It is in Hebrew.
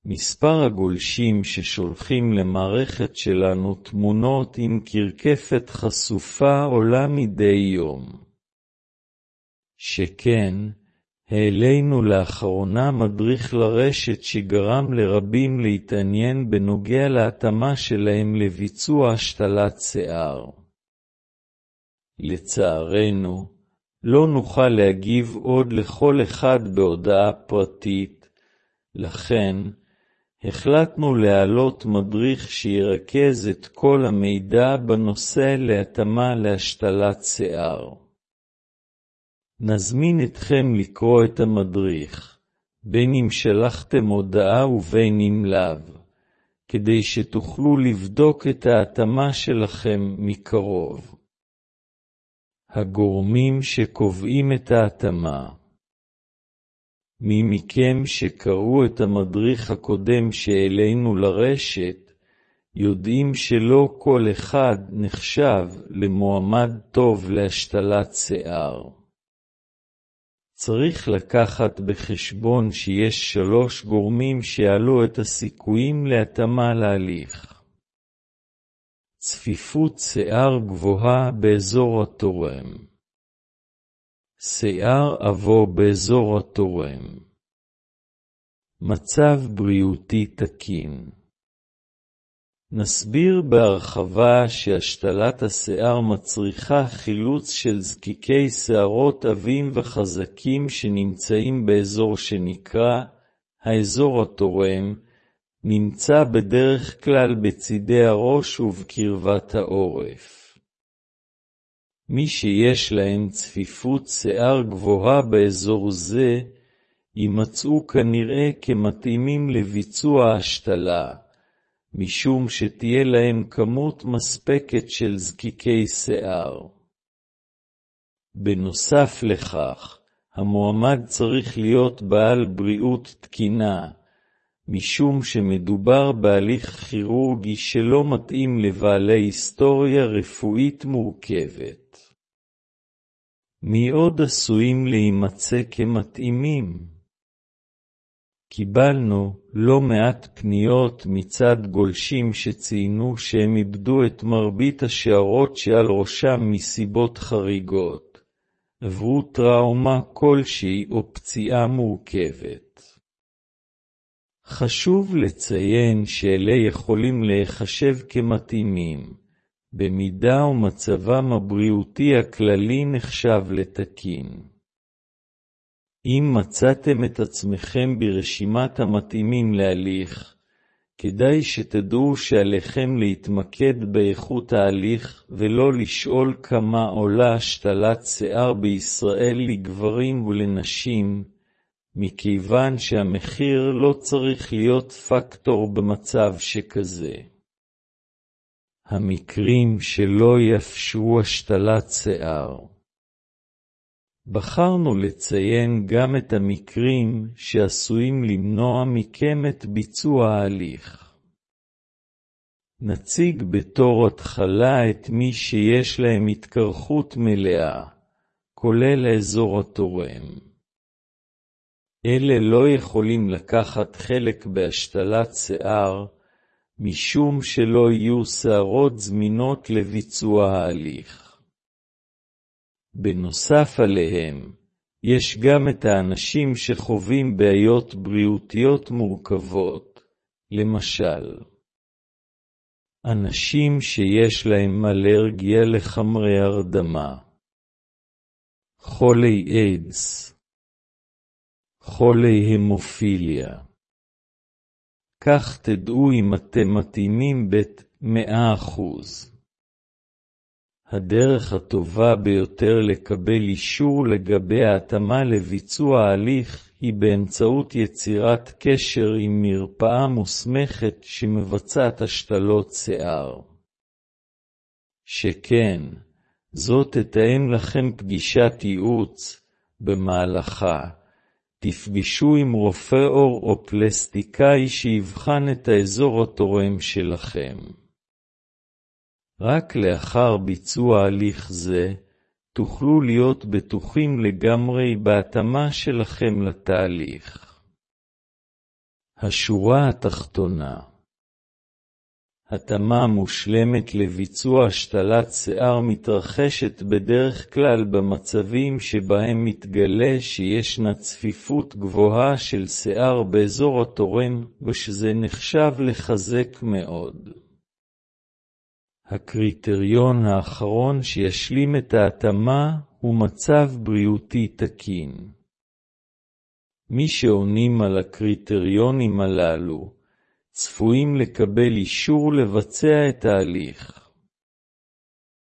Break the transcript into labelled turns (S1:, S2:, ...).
S1: מספר הגולשים ששולחים למערכת שלנו תמונות עם קרקפת חשופה עולה מדי יום. שכן, העלינו לאחרונה מדריך לרשת שגרם לרבים להתעניין בנוגע להתאמה שלהם לביצוע השתלת שיער. לצערנו, לא נוכל להגיב עוד לכל אחד בהודעה פרטית, לכן החלטנו להעלות מדריך שירכז את כל המידע בנושא להתאמה להשתלת שיער. נזמין אתכם לקרוא את המדריך, בין אם שלחתם הודעה ובין אם לאו, כדי שתוכלו לבדוק את ההתאמה שלכם מקרוב. הגורמים שקובעים את ההתאמה. מי מכם שקראו את המדריך הקודם שהעלינו לרשת, יודעים שלא כל אחד נחשב למועמד טוב להשתלת שיער. צריך לקחת בחשבון שיש 3 גורמים שיעלו את הסיכויים להתאמה להליך. צפיפות שיער גבוהה באזור התורם. שיער עבור באזור התורם. מצב בריאותי תקין. נסביר בהרחבה שהשתלת השיער מצריכה חילוץ של זקיקי שערות עבים וחזקים שנמצאים באזור שנקרא האזור התורם, נמצא בדרך כלל בצידי הראש ובקרבת העורף. מי שיש להם צפיפות שיער גבוהה באזור זה, יימצאו כנראה כמתאימים לביצוע השתלה, משום שתהיה להם כמות מספקת של זקיקי שיער. בנוסף לכך, המועמד צריך להיות בעל בריאות תקינה, משום שמדובר בהליך כירורגי שלא מתאים לבעלי היסטוריה רפואית מורכבת. מי עוד עשויים להימצא כמתאימים? קיבלנו לא מעט פניות מצד גולשים שציינו שהם איבדו את מרבית השערות שעל ראשם מסיבות חריגות, עברו טראומה כלשהי או פציעה מורכבת. חשוב לציין שאלה יכולים להיחשב כמתאימים, במידה ומצבם הבריאותי הכללי נחשב לתקין. אם מצאתם את עצמכם ברשימת המתאימים להליך, כדאי שתדעו שעליכם להתמקד באיכות ההליך ולא לשאול כמה עולה השתלת שיער בישראל לגברים ולנשים, מכיוון שהמחיר לא צריך להיות פקטור במצב שכזה. המקרים שלא יאפשרו השתלת שיער. בחרנו לציין גם את המקרים שעשויים למנוע מכם את ביצוע ההליך. נציג בתור התחלה את מי שיש להם התקרחות מלאה, כולל האזור התורם. אלה לא יכולים לקחת חלק בהשתלת שיער, משום שלא יהיו שערות זמינות לביצוע ההליך. בנוסף עליהם, יש גם את האנשים שחווים בעיות בריאותיות מורכבות, למשל, אנשים שיש להם אלרגיה לחומרי הרדמה, חולי איידס, חולי המופיליה. כך תדעו אם אתם מתאימים ב-100%. הדרך הטובה ביותר לקבל אישור לגבי ההתאמה לביצוע ההליך היא באמצעות יצירת קשר עם מרפאה מוסמכת שמבצעת השתלות שיער. שכן, זאת תתאם לכם פגישת ייעוץ, במהלכה תפגשו עם רופא עור או פלסטיקאי שיבחן את האזור התורם שלכם. רק לאחר ביצוע הליך זה, תוכלו להיות בטוחים לגמרי בהתאמה שלכם לתהליך. השורה התחתונה. התאמה מושלמת לביצוע השתלת שיער מתרחשת בדרך כלל במצבים שבהם מתגלה שישנה צפיפות גבוהה של שיער באזור התורן, ושזה נחשב לחזק מאוד. הקריטריון האחרון שישלים את ההתאמה הוא מצב בריאותי תקין. מי שעונים על הקריטריונים הללו, צפויים לקבל אישור לבצע את ההליך.